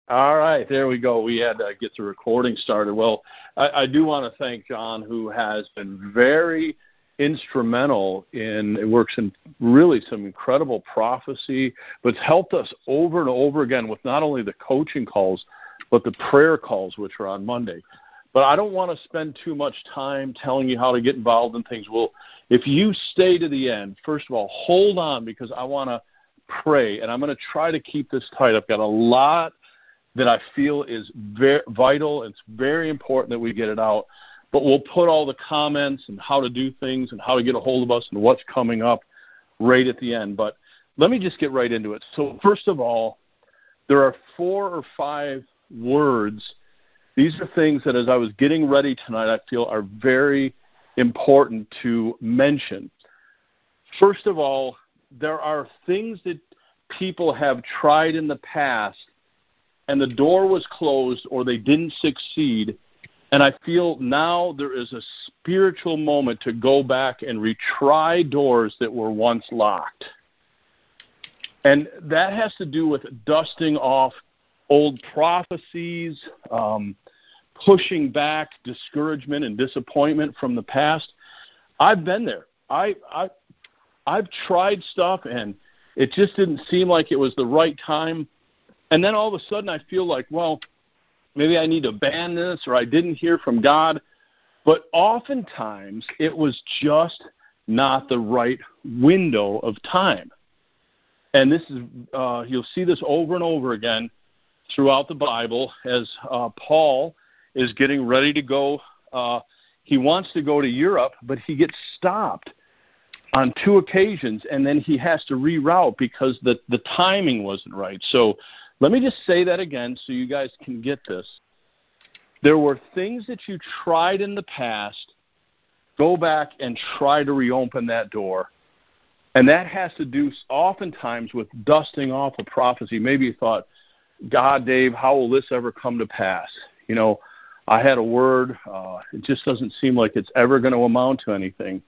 All right, there we go. We had to get the recording started. Well, I do want to thank John, who has been very instrumental it works in really some incredible prophecy, but it's helped us over and over again with not only the coaching calls, but the prayer calls, which are on Monday. But I don't want to spend too much time telling you how to get involved in things. Well, if you stay to the end, first of all, hold on, because I want to pray, and I'm going to try to keep this tight. I've got a lot that I feel is very vital. It's very important that we get it out. But we'll put all the comments and how to do things and how to get a hold of us and what's coming up right at the end. But let me just get right into it. So first of all, there are 4 or 5 words. These are things that as I was getting ready tonight, I feel are very important to mention. First of all, there are things that people have tried in the past and the door was closed or they didn't succeed. And I feel now there is a spiritual moment to go back and retry doors that were once locked. And that has to do with dusting off old prophecies, pushing back discouragement and disappointment from the past. I've been there. I've tried stuff, and it just didn't seem like it was the right time. And then all of a sudden I feel like, well, maybe I need to abandon this, or I didn't hear from God. But oftentimes it was just not the right window of time. And this is you'll see this over and over again throughout the Bible as Paul is getting ready to go. He wants to go to Europe, but he gets stopped on 2 occasions, and then he has to reroute because the timing wasn't right. So let me just say that again so you guys can get this. There were things that you tried in the past. Go back and try to reopen that door. And that has to do oftentimes with dusting off a prophecy. Maybe you thought, God, Dave, how will this ever come to pass? You know, I had a word. It just doesn't seem like it's ever going to amount to anything.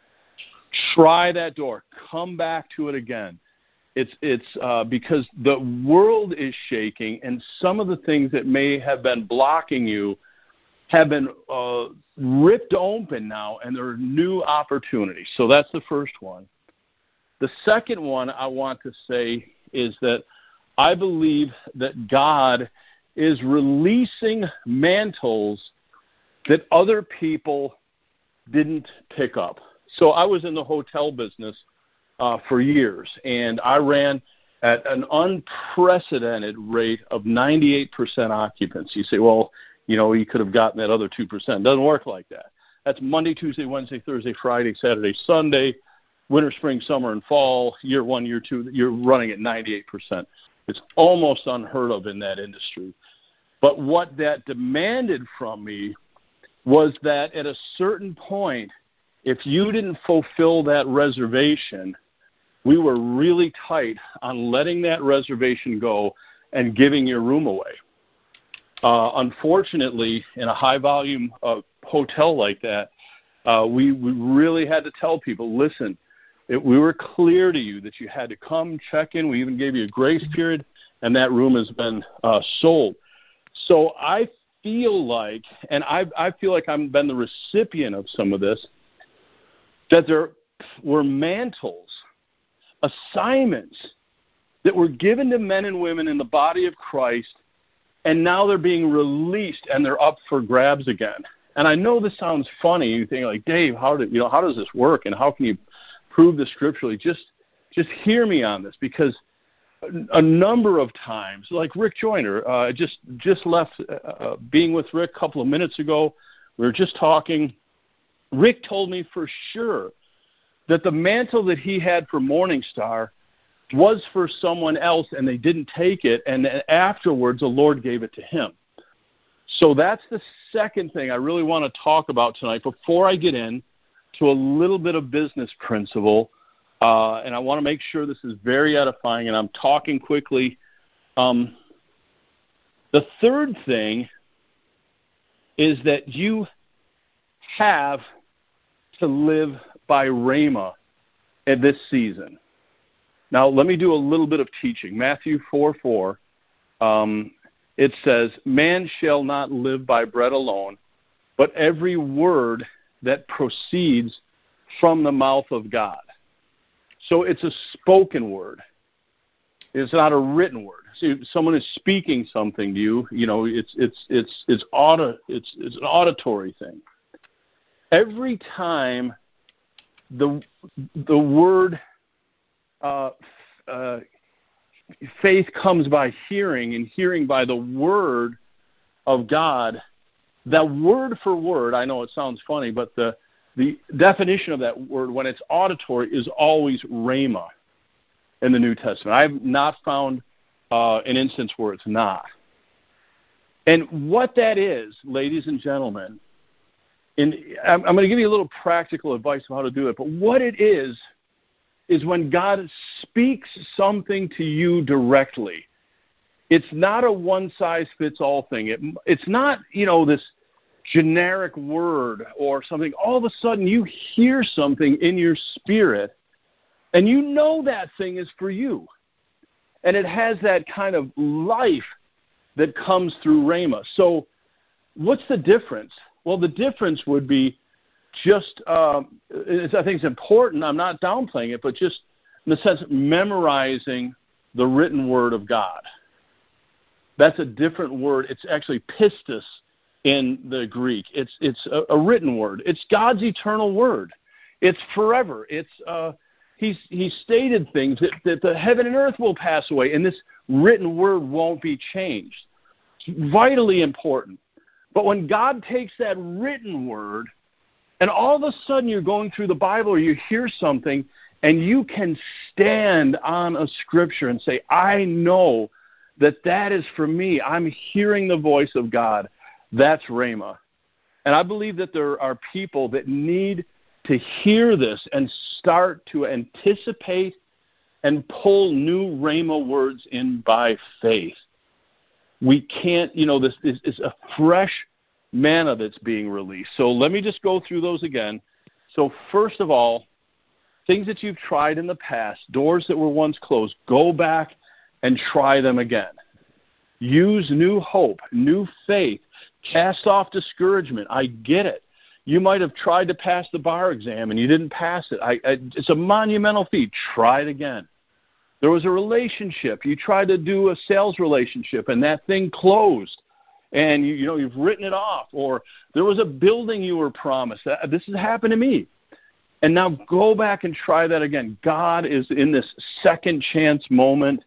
Try that door. Come back to it again. It's because the world is shaking, and some of the things that may have been blocking you have been ripped open now, and there are new opportunities. So that's the first one. The second one I want to say is that I believe that God is releasing mantles that other people didn't pick up. So I was in the hotel business for years, and I ran at an unprecedented rate of 98% occupancy. You say, well, you know, you could have gotten that other 2%. It doesn't work like that. That's Monday, Tuesday, Wednesday, Thursday, Friday, Saturday, Sunday, winter, spring, summer, and fall, year 1, year 2, you're running at 98%. It's almost unheard of in that industry. But what that demanded from me was that at a certain point, if you didn't fulfill that reservation, we were really tight on letting that reservation go and giving your room away. Unfortunately, in a high-volume hotel like that, we really had to tell people, listen, we were clear to you that you had to come check in. We even gave you a grace period, and that room has been sold. So I feel like, and I feel like I've been the recipient of some of this, that there were mantles, assignments that were given to men and women in the body of Christ, and now they're being released and they're up for grabs again. And I know this sounds funny. You think like, Dave, how does this work, and how can you prove this scripturally? Just hear me on this, because a number of times, like Rick Joyner, just left being with Rick a couple of minutes ago. We were just talking. Rick told me for sure that the mantle that he had for Morning Star was for someone else, and they didn't take it, and afterwards the Lord gave it to him. So that's the second thing I really want to talk about tonight before I get in to a little bit of business principle, and I want to make sure this is very edifying, and I'm talking quickly. The third thing is that you have to live by Rhema in this season. Now, let me do a little bit of teaching. Matthew 4:4. it says, man shall not live by bread alone, but every word that proceeds from the mouth of God. So it's a spoken word. It's not a written word. See, someone is speaking something to you. It's an auditory thing. Every time the word faith comes by hearing, and hearing by the word of God, that word for word, I know it sounds funny, but the definition of that word when it's auditory is always rhema in the New Testament. I've not found an instance where it's not. And what that is, ladies and gentlemen, and I'm going to give you a little practical advice on how to do it, but what it is when God speaks something to you directly. It's not a one-size-fits-all thing. It's not, this generic word or something. All of a sudden you hear something in your spirit, and you know that thing is for you. And it has that kind of life that comes through rhema. So what's the difference? Well, the difference would be just, I think it's important, I'm not downplaying it, but just in the sense of memorizing the written word of God. That's a different word. It's actually pistis in the Greek. It's a written word. It's God's eternal word. It's forever. He stated things that the heaven and earth will pass away, and this written word won't be changed. It's vitally important. But when God takes that written word, and all of a sudden you're going through the Bible or you hear something, and you can stand on a scripture and say, I know that is for me. I'm hearing the voice of God. That's rhema. And I believe that there are people that need to hear this and start to anticipate and pull new rhema words in by faith. We can't, this is a fresh manna that's being released. So let me just go through those again. So first of all, things that you've tried in the past, doors that were once closed, go back and try them again. Use new hope, new faith. Cast off discouragement. I get it. You might have tried to pass the bar exam and you didn't pass it. It's a monumental feat. Try it again. There was a relationship. You tried to do a sales relationship and that thing closed. And you've written it off. Or there was a building you were promised. This has happened to me. And now go back and try that again. God is in this second chance moment.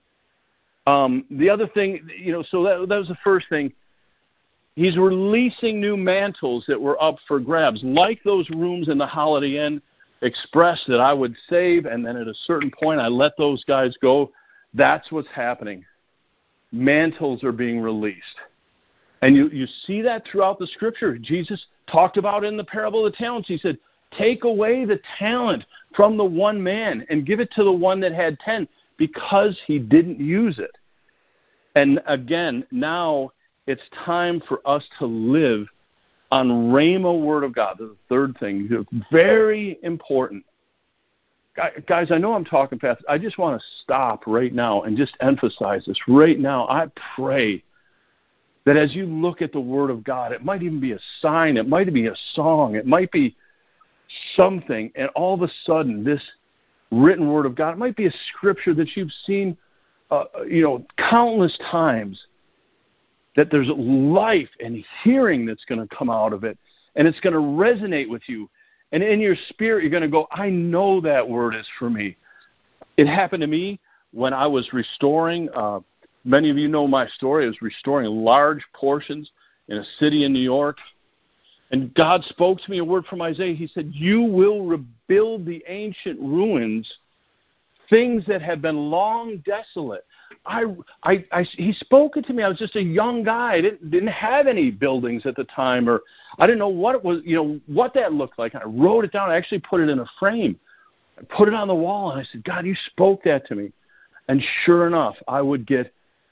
The other thing, so that was the first thing. He's releasing new mantles that were up for grabs, like those rooms in the Holiday Inn Express that I would save, and then at a certain point I let those guys go. That's what's happening. Mantles are being released. And you see that throughout the Scripture. Jesus talked about it in the parable of the talents. He said, take away the talent from the one man and give it to the one that had 10 because he didn't use it. And again, now it's time for us to live on Rhema Word of God. The third thing, very important. Guys, I know I'm talking fast. I just want to stop right now and just emphasize this. Right now, I pray that as you look at the Word of God, it might even be a sign, it might be a song, it might be something, and all of a sudden, this written Word of God, it might be a scripture that you've seen, countless times, that there's life and hearing that's going to come out of it, and it's going to resonate with you. And in your spirit, you're going to go, I know that word is for me. It happened to me when I was restoring. Many of you know my story. I was restoring large portions in a city in New York. And God spoke to me a word from Isaiah. He said, you will rebuild the ancient ruins, things that have been long desolate. He spoke it to me. I was just a young guy. I didn't have any buildings at the time, or I didn't know what it was, what that looked like. And I wrote it down. I actually put it in a frame. I put it on the wall, and I said, God, you spoke that to me. And sure enough, I would get,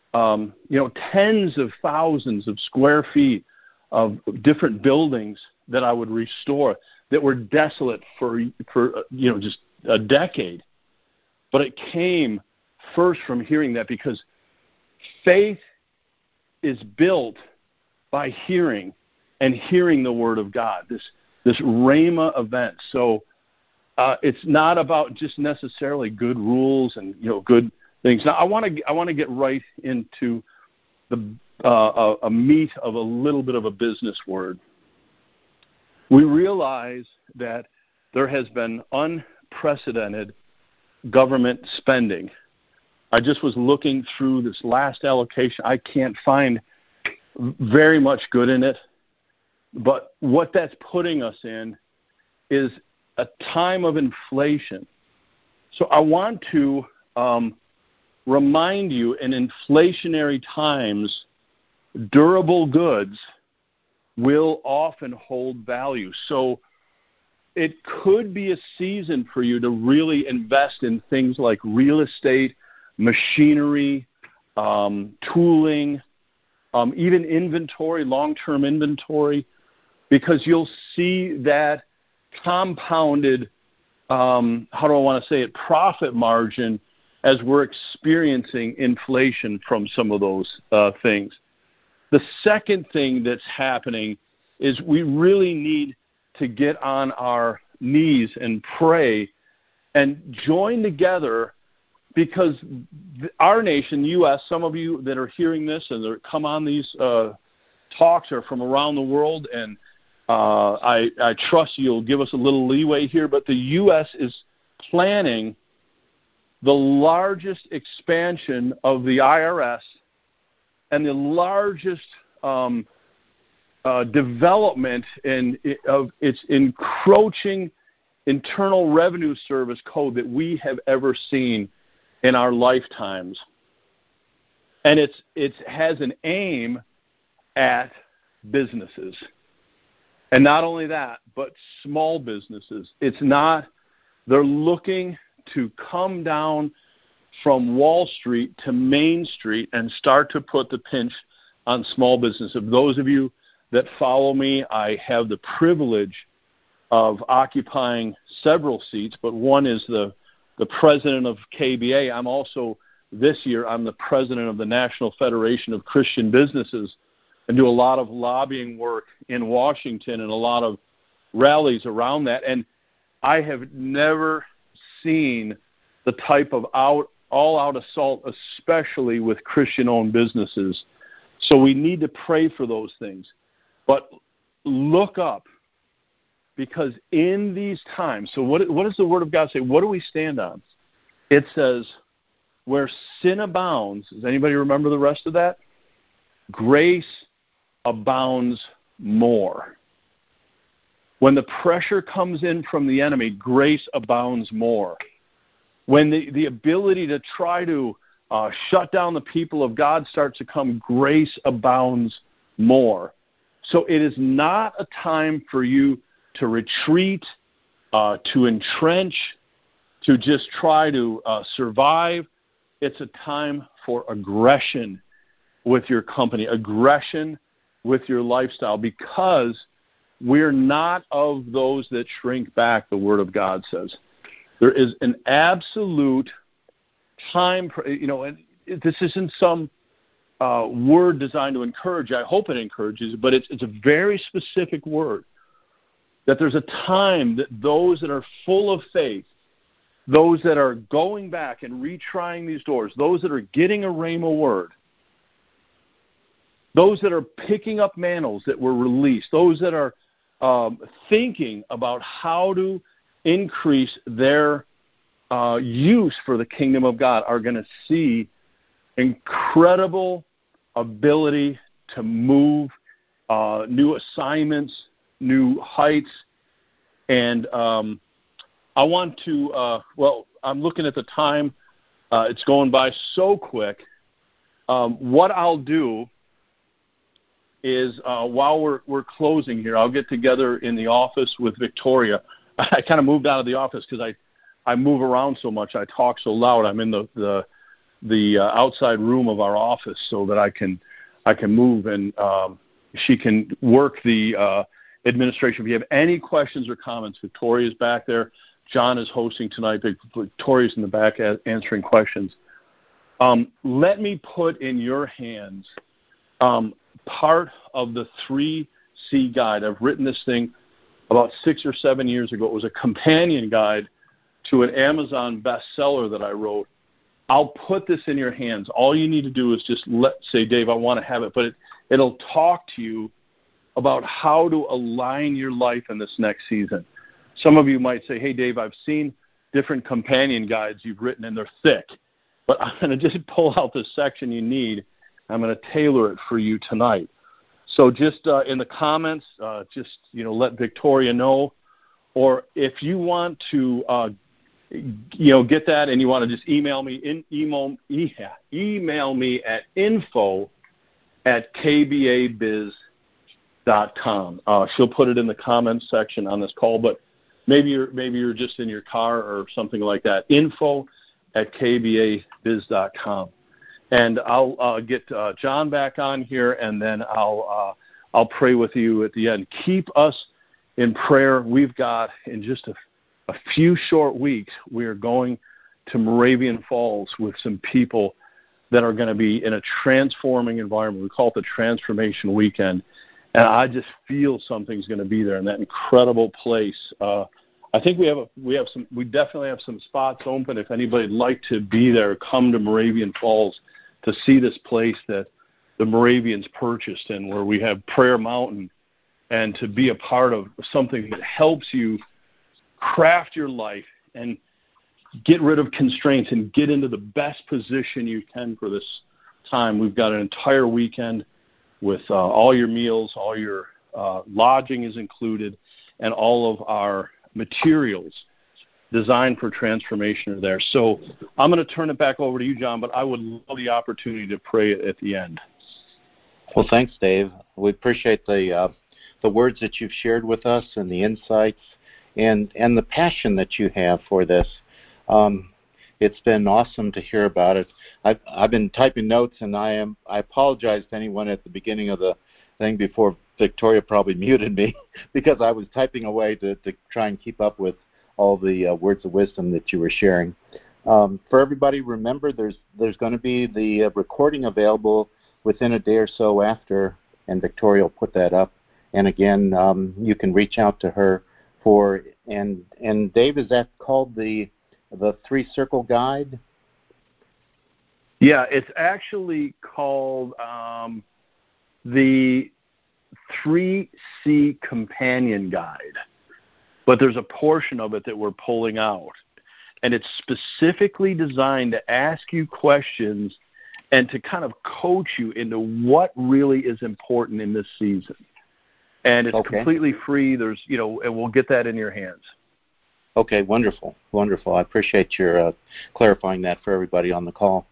tens of thousands of square feet of different buildings that I would restore that were desolate for just a decade. But it came first from hearing that, because faith is built by hearing and hearing the Word of God, this Rhema event. So it's not about just necessarily good rules and good things. Now I want to get right into the a meat of a little bit of a business word. We realize that there has been unprecedented government spending. I just was looking through this last allocation. I can't find very much good in it. But what that's putting us in is a time of inflation. So I want to remind you, in inflationary times, durable goods will often hold value. So it could be a season for you to really invest in things like real estate, machinery, tooling, even inventory, long-term inventory, because you'll see that compounded, profit margin as we're experiencing inflation from some of those things. The second thing that's happening is we really need to get on our knees and pray and join together, because our nation, the U.S., some of you that are hearing this and that come on these talks are from around the world, and I trust you'll give us a little leeway here, but the U.S. is planning the largest expansion of the IRS and the largest development of its encroaching Internal Revenue Service code that we have ever seen in our lifetimes. And it has an aim at businesses. And not only that, but small businesses. They're looking to come down from Wall Street to Main Street and start to put the pinch on small business. Of those of you that follow me, I have the privilege of occupying several seats, but one is the president of KBA. This year, I'm the president of the National Federation of Christian Businesses, and do a lot of lobbying work in Washington and a lot of rallies around that. And I have never seen the type of all-out assault, especially with Christian-owned businesses. So we need to pray for those things. But look up, because in these times, so what does the Word of God say? What do we stand on? It says, where sin abounds, does anybody remember the rest of that? Grace abounds more. When the pressure comes in from the enemy, grace abounds more. When the ability to try to shut down the people of God starts to come, grace abounds more. So it is not a time for you to retreat, to entrench, to just try to survive. It's a time for aggression with your company, aggression with your lifestyle, because we're not of those that shrink back, the Word of God says. There is an absolute time, and this isn't some word designed to encourage. I hope it encourages, but it's a very specific word, that there's a time that those that are full of faith, those that are going back and retrying these doors, those that are getting a Rhema word, those that are picking up mantles that were released, those that are thinking about how to increase their use for the kingdom of God are going to see incredible ability to move, new assignments, new heights. And I want to, I'm looking at the time. It's going by so quick. What I'll do is while we're closing here, I'll get together in the office with Victoria. I kind of moved out of the office because I move around so much. I talk so loud. I'm in the outside room of our office so that I can move, and she can work the administration. If you have any questions or comments, Victoria's back there. John is hosting tonight. Victoria's in the back answering questions. Let me put in your hands part of the 3C guide. I've written this thing about 6 or 7 years ago. It was a companion guide to an Amazon bestseller that I wrote. I'll put this in your hands. All you need to do is just say, Dave, I want to have it. But it'll talk to you about how to align your life in this next season. Some of you might say, hey, Dave, I've seen different companion guides you've written, and they're thick. But I'm going to just pull out the section you need. I'm going to tailor it for you tonight. So just in the comments, let Victoria know. Or if you want to get that and you want to just email me, email me at info@kbabiz.com. She'll put it in the comments section on this call, but maybe you're just in your car or something like that. info@kbabiz.com. And I'll get John back on here, and then I'll pray with you at the end. Keep us in prayer. We've got, in just a few short weeks, we are going to Moravian Falls with some people that are going to be in a transforming environment. We call it the Transformation Weekend. And I just feel something's going to be there in that incredible place. I think we definitely have some spots open. If anybody'd like to be there, come to Moravian Falls to see this place that the Moravians purchased, and where we have Prayer Mountain, and to be a part of something that helps you craft your life and get rid of constraints and get into the best position you can for this time. We've got an entire weekend with all your meals, all your lodging is included, and all of our materials designed for transformation are there. So I'm going to turn it back over to you, John, but I would love the opportunity to pray at the end. Well, thanks, Dave. We appreciate the words that you've shared with us and the insights and the passion that you have for this. It's been awesome to hear about it. I've been typing notes, and I apologize to anyone at the beginning of the thing before Victoria probably muted me because I was typing away to try and keep up with all the words of wisdom that you were sharing. For everybody, remember there's going to be the recording available within a day or so after, and Victoria will put that up. And again, you can reach out to her and Dave, is that called the 3-Circle Guide? Yeah, it's actually called the 3C Companion Guide, but there's a portion of it that we're pulling out, and it's specifically designed to ask you questions and to kind of coach you into what really is important in this season. And it's completely free. And we'll get that in your hands. Okay, wonderful. I appreciate your clarifying that for everybody on the call.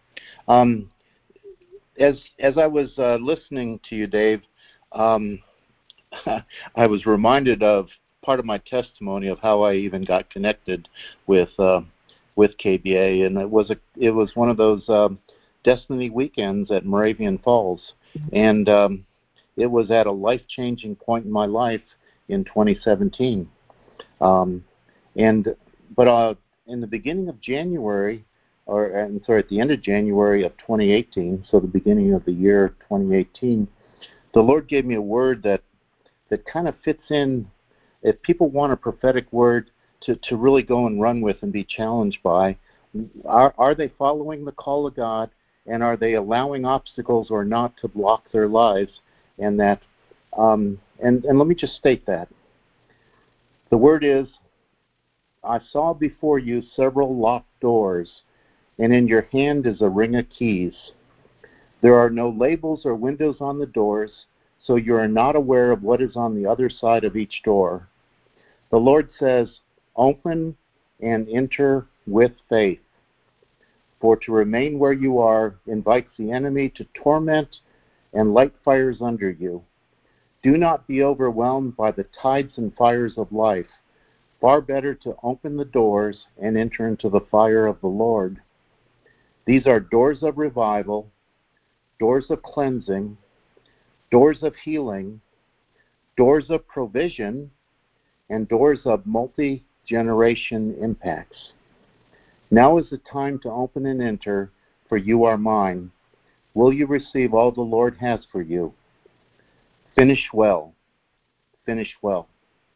As I was listening to you, Dave, I was reminded of part of my testimony of how I even got connected with KBA, and it was one of those Destiny weekends at Moravian Falls, and it was at a life-changing point in my life in 2017. But in the beginning of January, at the end of January of 2018, so the beginning of the year 2018, the Lord gave me a word that kind of fits in. If people want a prophetic word to really go and run with and be challenged by, are they following the call of God, and are they allowing obstacles or not to block their lives? And that, and let me just state that. The word is, I saw before you several locked doors, and in your hand is a ring of keys. There are no labels or windows on the doors, so you are not aware of what is on the other side of each door. The Lord says, open and enter with faith. For to remain where you are invites the enemy to torment and light fires under you. Do not be overwhelmed by the tides and fires of life. Far better to open the doors and enter into the fire of the Lord. These are doors of revival, doors of cleansing, doors of healing, doors of provision, and doors of multi-generation impacts. Now is the time to open and enter, for you are mine. will you receive all the Lord has for you? Finish well. Finish well.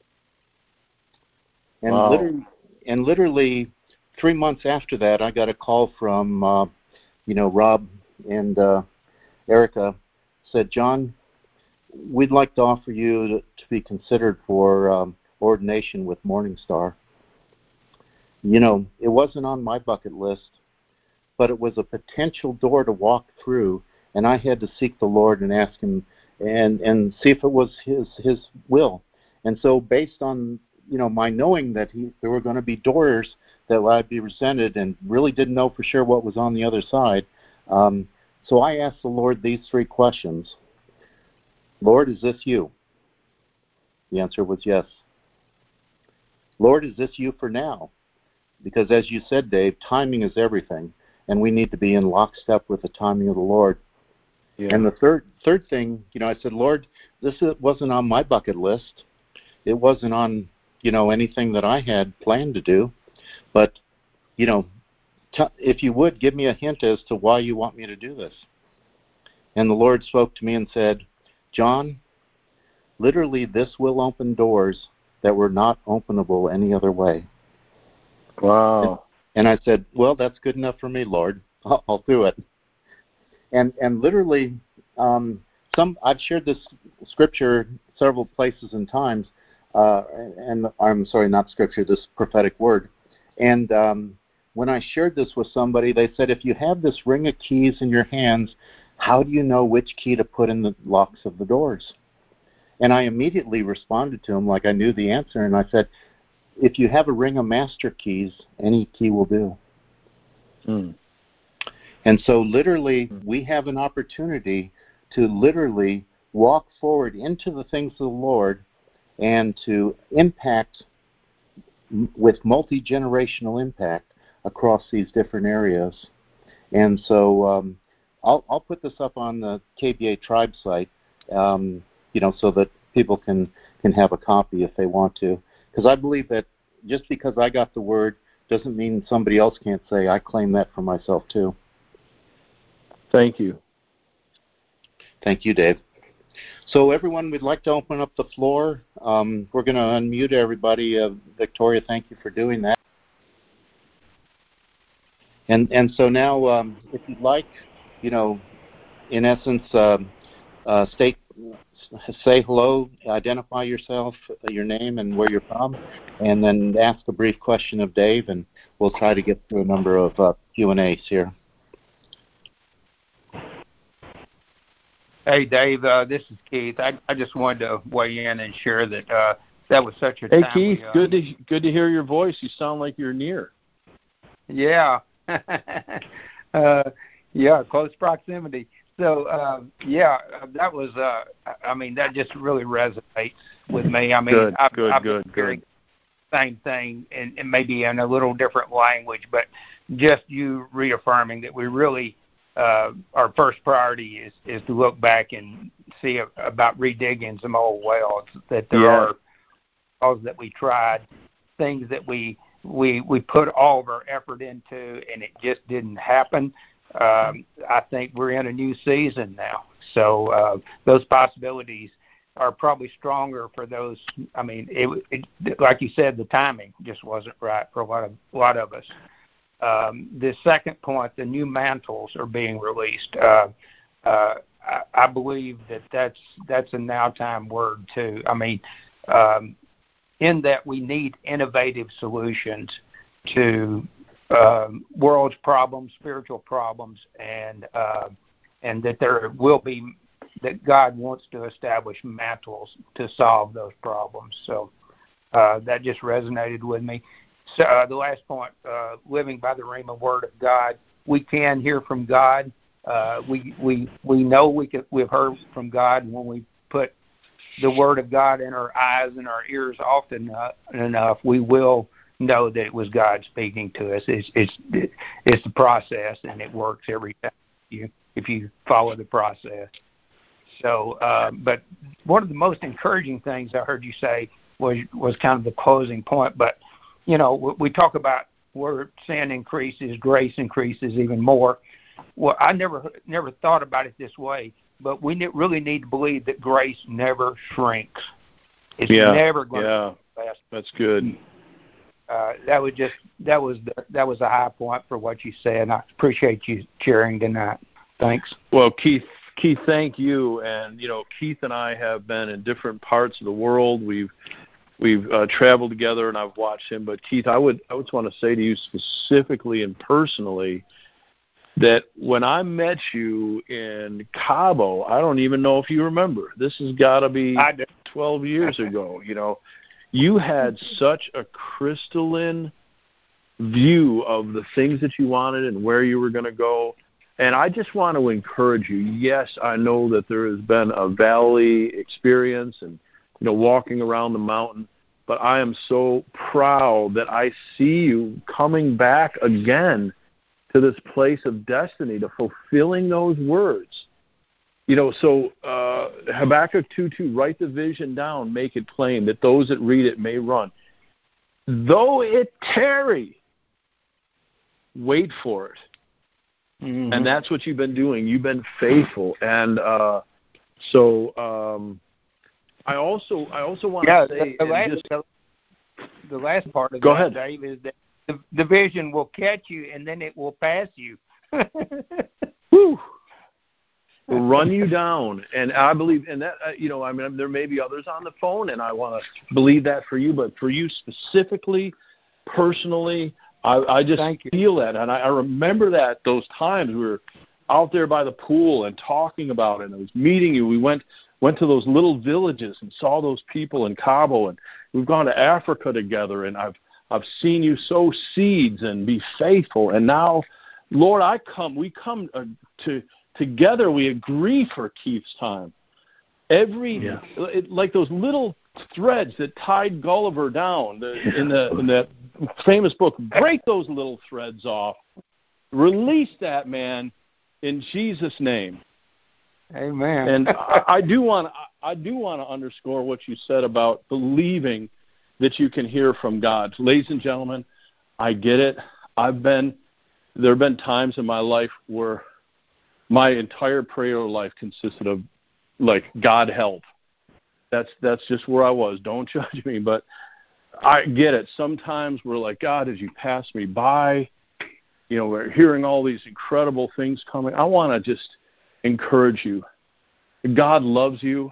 And Wow. literally 3 months after that, I got a call from, Rob and Erica. Said, John, we'd like to offer you to be considered for ordination with Morning Star. It wasn't on my bucket list, but it was a potential door to walk through, and I had to seek the Lord and ask Him and see if it was His will. And so, based on my knowing that there were going to be doors that I'd be presented, and really didn't know for sure what was on the other side, so I asked the Lord these 3 questions. Lord, is this you? The answer was yes. Lord, is this you for now? Because as you said, Dave, timing is everything, and we need to be in lockstep with the timing of the Lord. Yeah. And the third thing, I said, Lord, this wasn't on my bucket list. It wasn't on, anything that I had planned to do. But, if you would, give me a hint as to why you want me to do this. And the Lord spoke to me and said, John, literally this will open doors that were not openable any other way. Wow. And I said, well, that's good enough for me, Lord. I'll do it. And literally, I've shared this scripture several places and times, and I'm sorry, not scripture, this prophetic word. And when I shared this with somebody, they said, if you have this ring of keys in your hands, how do you know which key to put in the locks of the doors? And I immediately responded to him like I knew the answer, and I said, if you have a ring of master keys, any key will do. And so literally, we have an opportunity to literally walk forward into the things of the Lord and to impact with multi-generational impact across these different areas. And so I'll put this up on the KBA Tribe site, so that people can have a copy if they want to. Because I believe that just because I got the word doesn't mean somebody else can't say, I claim that for myself too. Thank you. Thank you, Dave. So everyone, we'd like to open up the floor. We're going to unmute everybody. Victoria, thank you for doing that. And so now, if you'd like, in essence, say hello, identify yourself, your name and where you're from, and then ask a brief question of Dave, and we'll try to get through a number of Q&As here. Hey, Dave, this is Keith. I just wanted to weigh in and share that that was such a timely... Hey, Keith, good to hear your voice. You sound like you're near. Yeah. Close proximity. So, that was, that just really resonates with me. I mean, good. Same thing, and maybe in a little different language, but just you reaffirming that we really, our first priority is to look back and see about redigging some old wells, that there are wells that we tried, things that we put all of our effort into, and it just didn't happen. I think we're in a new season now. So those possibilities are probably stronger for those. I mean, it like you said, the timing just wasn't right for a lot of us. The second point, the new mantles are being released. I believe that's a now time word too. I mean, in that we need innovative solutions to world's problems, spiritual problems, and that there will be, that God wants to establish mantles to solve those problems. So that just resonated with me. So the last point, living by the Rhema word of God, we can hear from God. We know we've heard from God when we put the word of God in our eyes and our ears often enough. We will know that it was God speaking to us. It's the process, and it works every time if you follow the process. So, but one of the most encouraging things I heard you say was kind of the closing point. But we talk about where sin increases, grace increases even more. well, I never thought about it this way, but we really need to believe that grace never shrinks. It's never going to be less. That's good. That was a high point for what you said, and I appreciate you sharing tonight. Thanks. Well, Keith, thank you. And Keith and I have been in different parts of the world. We've traveled together, and I've watched him. But Keith, I would just want to say to you specifically and personally that when I met you in Cabo, I don't even know if you remember. This has got to be 12 years ago. You had such a crystalline view of the things that you wanted and where you were going to go. And I just want to encourage you. Yes, I know that there has been a valley experience and, walking around the mountain, but I am so proud that I see you coming back again to this place of destiny, to fulfilling those words. So Habakkuk 2:2, write the vision down, make it plain, that those that read it may run. Though it tarry, wait for it. Mm-hmm. And that's what you've been doing. You've been faithful. And I also want to say... The last part of Go that, ahead. Dave, is that the vision will catch you, and then it will pass you. Whew. Will run you down. And I believe, and that, there may be others on the phone, and I want to believe that for you, but for you specifically, personally, I just feel that. And I remember those times we were out there by the pool and talking about it, and I was meeting you. We went to those little villages and saw those people in Cabo, and we've gone to Africa together, and I've seen you sow seeds and be faithful. And now, Lord, we come together, we agree for Keith's time. Like those little threads that tied Gulliver down in that famous book, break those little threads off. Release that man in Jesus' name. Amen. And I do want to underscore what you said about believing that you can hear from God. Ladies and gentlemen, I get it. There have been times in my life where my entire prayer life consisted of, like, God help. That's just where I was. Don't judge me, but I get it. Sometimes we're like, God, as you pass me by, we're hearing all these incredible things coming. I want to just encourage you. God loves you.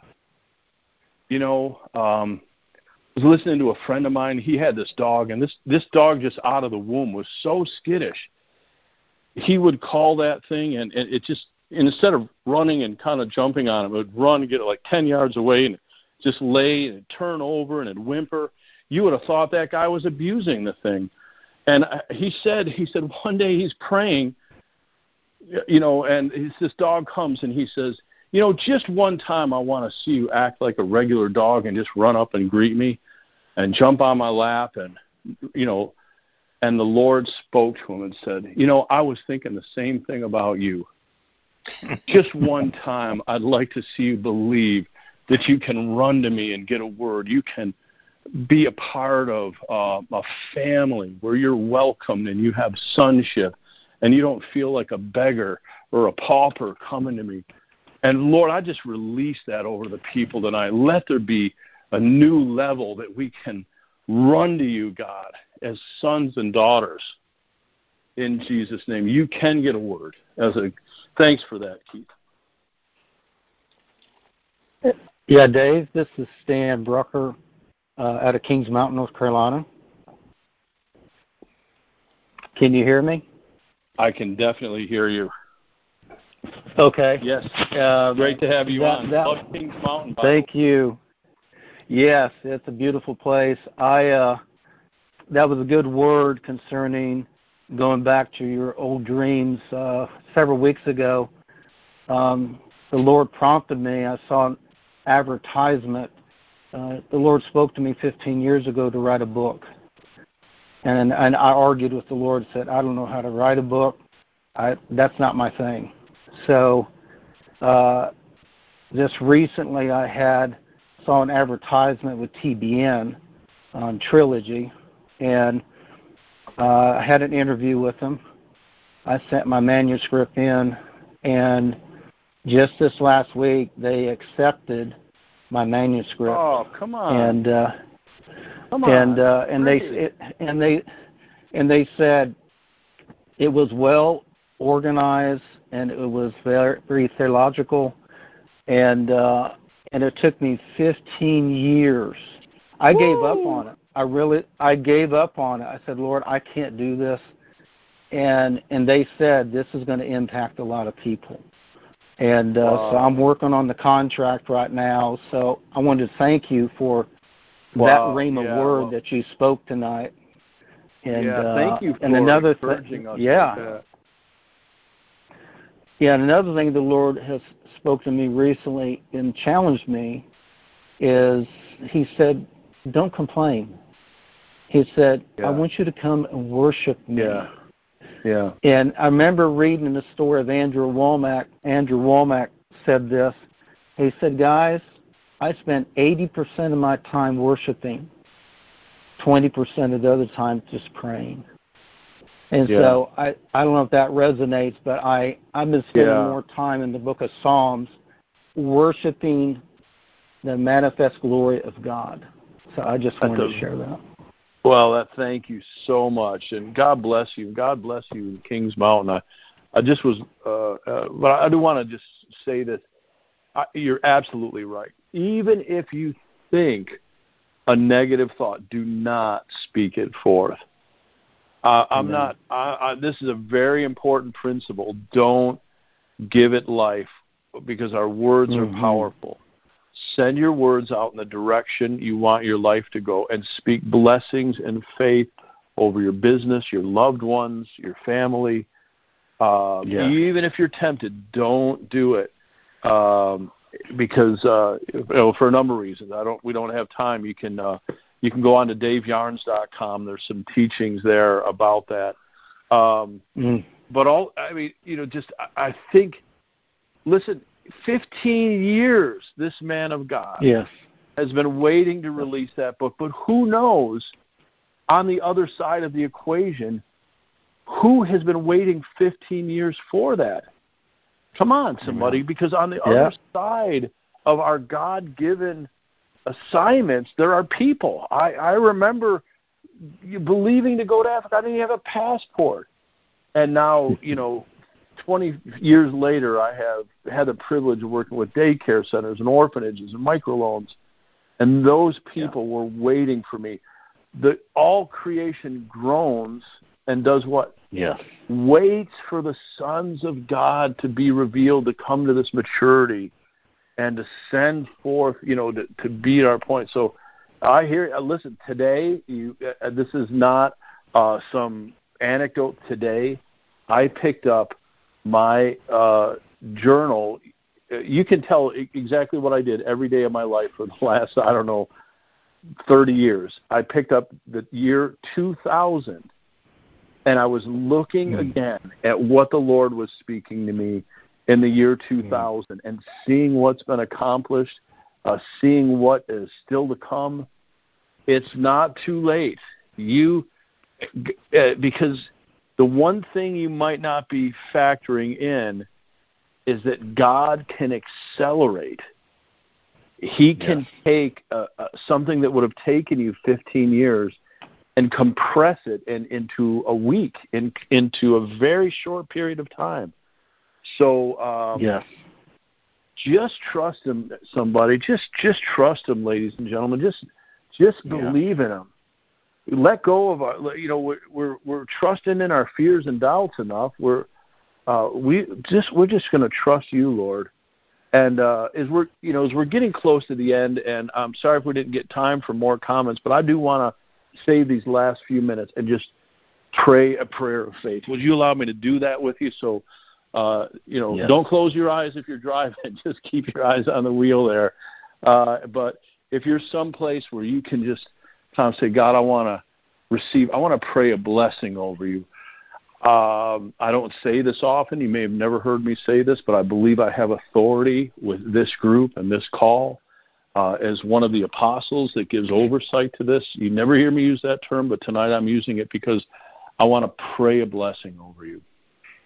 I was listening to a friend of mine. He had this dog, and this dog just out of the womb was so skittish. He would call that thing, and it just, instead of running and kind of jumping on him, it would run and get like 10 yards away and just lay and turn over and it'd whimper. You would have thought that guy was abusing the thing. And he said one day he's praying, and this dog comes and he says, just one time I want to see you act like a regular dog and just run up and greet me and jump on my lap. And, and the Lord spoke to him and said, I was thinking the same thing about you. Just one time I'd like to see you believe that you can run to me and get a word. You can be a part of a family where you're welcomed and you have sonship and you don't feel like a beggar or a pauper coming to me. And, Lord, I just release that over the people tonight. Let there be a new level that we can run to you, God, as sons and daughters. In Jesus' name, you can get a word. Thanks for that, Keith. Yeah, Dave, this is Stan Brucker out of Kings Mountain, North Carolina. Can you hear me? I can definitely hear you. Okay. Yes. Great to have you on. Love Kings Mountain. Thank you. Yes, it's a beautiful place. That was a good word concerning going back to your old dreams. Several weeks ago, the Lord prompted me. I saw an advertisement. The Lord spoke to me 15 years ago to write a book. And I argued with the Lord, said, I don't know how to write a book. That's not my thing. So just recently I saw an advertisement with TBN on Trilogy, and I had an interview with them. I sent my manuscript in, and just this last week they accepted my manuscript. Oh, come on! And they said it was well organized and it was very, very theological, and it took me 15 years. I gave up on it. I gave up on it. I said, Lord, I can't do this. And they said this is going to impact a lot of people. And so I'm working on the contract right now. So I wanted to thank you for that rhema word that you spoke tonight. And thank you for encouraging us. And another thing the Lord has spoke to me recently and challenged me is He said, don't complain. He said, I want you to come and worship me. Yeah. And I remember reading the story of Andrew Womack. Andrew Womack said this. He said, guys, I spent 80% of my time worshiping, 20% of the other time just praying. And so I don't know if that resonates, but I've been spending more time in the book of Psalms worshiping the manifest glory of God. So I just wanted to share that. Well, thank you so much, and God bless you. God bless you in Kings Mountain. I just was, but I do want to just say this. You're absolutely right. Even if you think a negative thought, do not speak it forth. This is a very important principle. Don't give it life, because our words are powerful. Send your words out in the direction you want your life to go, and speak blessings and faith over your business, your loved ones, your family. Even if you're tempted, don't do it, because for a number of reasons. We don't have time. You can go on to DaveYarns.com. There's some teachings there about that. But I think, listen. 15 years this man of God has been waiting to release that book. But who knows, on the other side of the equation, who has been waiting 15 years for that? Come on, somebody, because on the other side of our God-given assignments, there are people. I remember believing to go to Africa. I didn't even have a passport. And now, 20 years later, I have had the privilege of working with daycare centers and orphanages and microloans, and those people were waiting for me. All creation groans and does what? Waits for the sons of God to be revealed, to come to this maturity, and to send forth, to beat our point. So I hear, listen, today, this is not some anecdote. Today, I picked up my journal. You can tell exactly what I did every day of my life for the last, 30 years. I picked up the year 2000, and I was looking again at what the Lord was speaking to me in the year 2000 and seeing what's been accomplished, seeing what is still to come. It's not too late. Because the one thing you might not be factoring in is that God can accelerate. He can take something that would have taken you 15 years and compress it into a week, into a very short period of time. So just trust Him, somebody. Just trust Him, ladies and gentlemen. Just believe in Him. Let go of our, we're trusting in our fears and doubts enough. We're just going to trust You, Lord. And as we're getting close to the end, and I'm sorry if we didn't get time for more comments, but I do want to save these last few minutes and just pray a prayer of faith. Would you allow me to do that with you? So, don't close your eyes if you're driving. Just keep your eyes on the wheel there. But if you're someplace where you can just kind of say, God, I want to pray a blessing over you. I don't say this often. You may have never heard me say this, but I believe I have authority with this group and this call as one of the apostles that gives oversight to this. You never hear me use that term, but tonight I'm using it because I want to pray a blessing over you.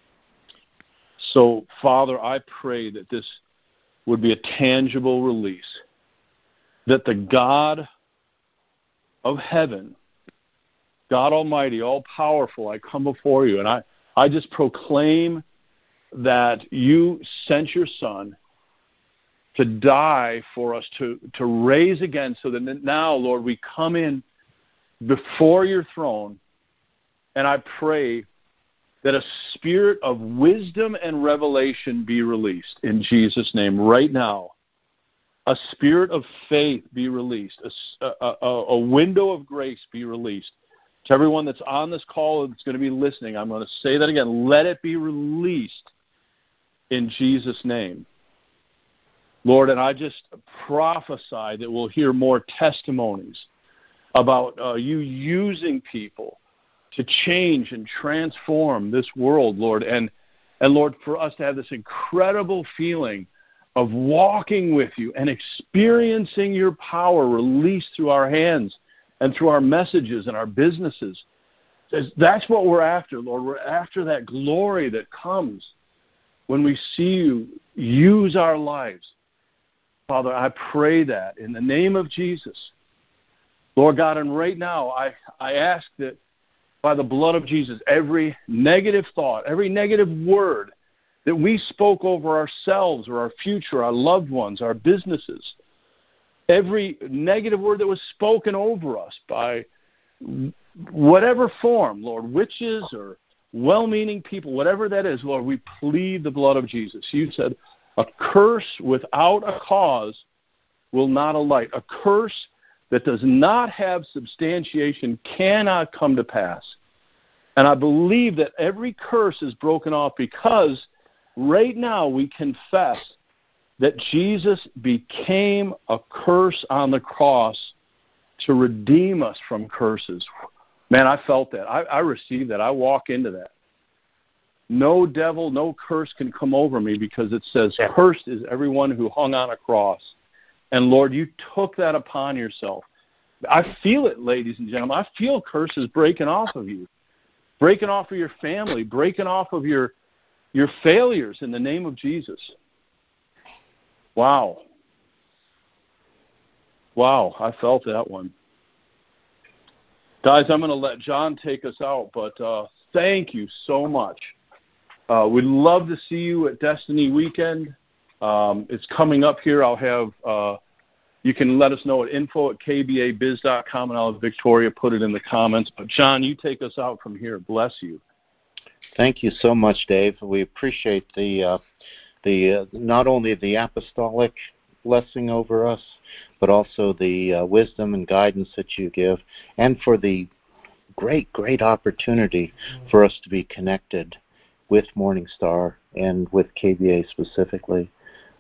So, Father, I pray that this would be a tangible release, that the God of heaven, God Almighty, all-powerful, I come before you, and I just proclaim that you sent your Son to die for us, to raise again, so that now, Lord, we come in before your throne, and I pray that a spirit of wisdom and revelation be released in Jesus' name right now. A spirit of faith be released. A window of grace be released. To everyone that's on this call and that's going to be listening, I'm going to say that again. Let it be released in Jesus' name. Lord, and I just prophesy that we'll hear more testimonies about you using people to change and transform this world, Lord. And Lord, for us to have this incredible feeling of walking with you and experiencing your power released through our hands and through our messages and our businesses. That's what we're after, Lord. We're after that glory that comes when we see you use our lives. Father, I pray that in the name of Jesus. Lord God, and right now I ask that by the blood of Jesus, every negative thought, every negative word that we spoke over ourselves or our future, our loved ones, our businesses, every negative word that was spoken over us by whatever form, Lord, witches or well-meaning people, whatever that is, Lord, we plead the blood of Jesus. You said, a curse without a cause will not alight. A curse that does not have substantiation cannot come to pass. And I believe that every curse is broken off because right now we confess that Jesus became a curse on the cross to redeem us from curses. Man, I felt that. I received that. I walk into that. No devil, no curse can come over me because it says, cursed is everyone who hung on a cross. And Lord, you took that upon yourself. I feel it, ladies and gentlemen. I feel curses breaking off of you, breaking off of your family, breaking off of your failures in the name of Jesus. Wow. Wow, I felt that one. Guys, I'm going to let John take us out, but thank you so much. We'd love to see you at Destiny Weekend. It's coming up here. I'll have, you can let us know at info@kbabiz.com, and I'll have Victoria put it in the comments. But, John, you take us out from here. Bless you. Thank you so much, Dave. We appreciate the not only the apostolic blessing over us, but also the wisdom and guidance that you give, and for the great opportunity for us to be connected with Morning Star and with KBA specifically.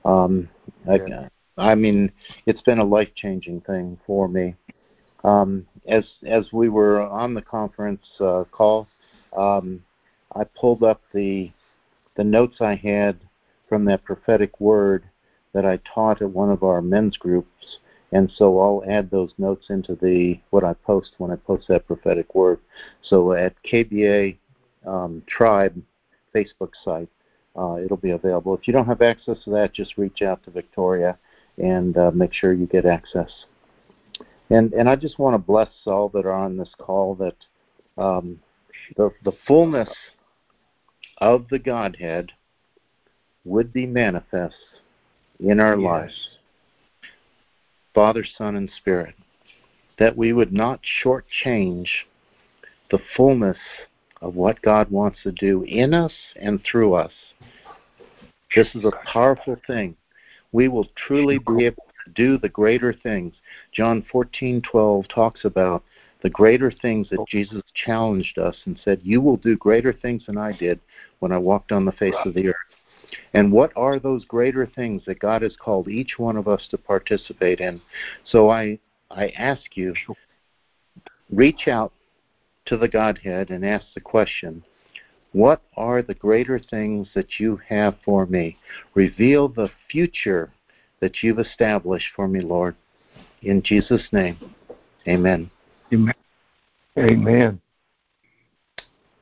I mean, it's been a life-changing thing for me. As we were on the conference call, I pulled up the notes I had from that prophetic word that I taught at one of our men's groups, and so I'll add those notes into what I post when I post that prophetic word. So at KBA Tribe Facebook site, it'll be available. If you don't have access to that, just reach out to Victoria and make sure you get access. And I just want to bless all that are on this call that the fullness of the Godhead would be manifest in our lives, Father, Son, and Spirit, that we would not shortchange the fullness of what God wants to do in us and through us. This is a powerful thing. We will truly be able to do the greater things. John 14:12 talks about the greater things that Jesus challenged us and said, you will do greater things than I did when I walked on the face of the earth. And what are those greater things that God has called each one of us to participate in? So I ask you, reach out to the Godhead and ask the question, what are the greater things that you have for me? Reveal the future that you've established for me, Lord. In Jesus' name, amen. Amen.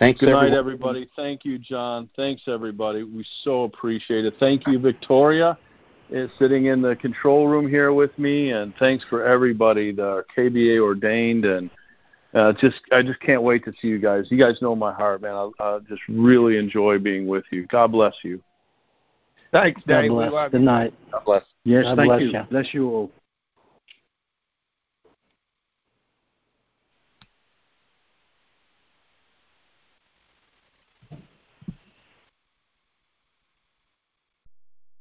Thanks, Good everyone. night, everybody. Thank you, John. Thanks, everybody. We so appreciate it. Thank you, Victoria, is sitting in the control room here with me, and thanks for everybody, the KBA ordained, and I just can't wait to see you guys. You guys know my heart, man. I just really enjoy being with you. God bless you. Thanks, Dave. God bless. Good night. God bless. Yes, God thank bless you. you. Bless you all.